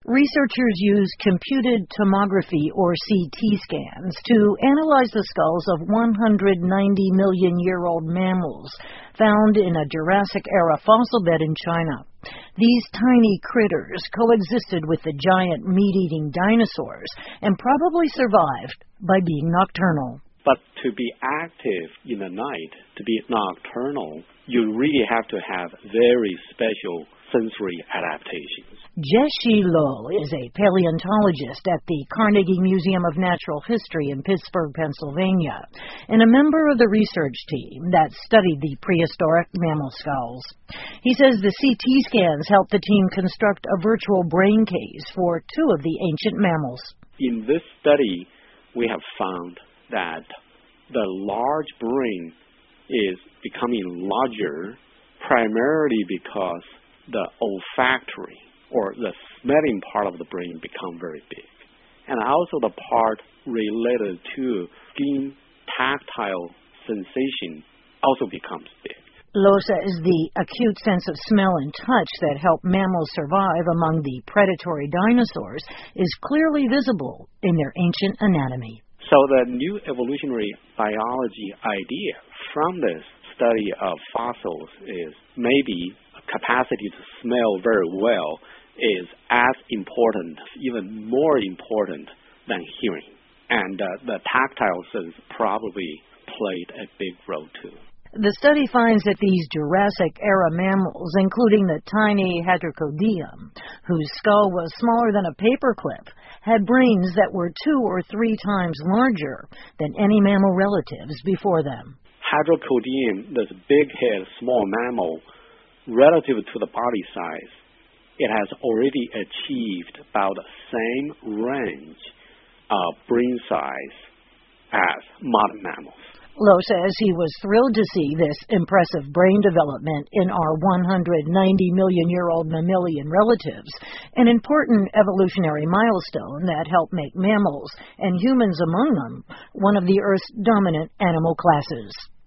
Researchers use computed tomography, or CT scans, to analyze the skulls of 190-million-year-old mammals found in a Jurassic-era fossil bed in China. These tiny critters coexisted with the giant meat-eating dinosaurs and probably survived by being nocturnal. But to be active in the night, to be nocturnal, you really have to have very special sensory adaptations. Jieshi Lo is a paleontologist at the Carnegie Museum of Natural History in Pittsburgh, Pennsylvania, and a member of the research team that studied the prehistoric mammal skulls. He says the CT scans helped the team construct a virtual brain case for two of the ancient mammals. In this study, we have found that the large brain is becoming larger primarily because the olfactory or the smelling part of the brain become very big. And also the part related to skin tactile sensation also becomes big. Lo says the acute sense of smell and touch that helped mammals survive among the predatory dinosaurs is clearly visible in their ancient anatomy. So the new evolutionary biology idea from this study of fossils is maybe a capacity to smell very well is as important, even more important than hearing. And the tactile sense probably played a big role too. The study finds that these Jurassic-era mammals, including the tiny Hadrocodium, whose skull was smaller than a paperclip, had brains that were 2 or 3 times larger than any mammal relatives before them. Hadrocodium, this big head, small mammal, relative to the body size, it has already achieved about the same range of brain size as modern mammals. Lo says he was thrilled to see this impressive brain development in our 190-million-year-old mammalian relatives, an important evolutionary milestone that helped make mammals, and humans among them, one of the Earth's dominant animal classes.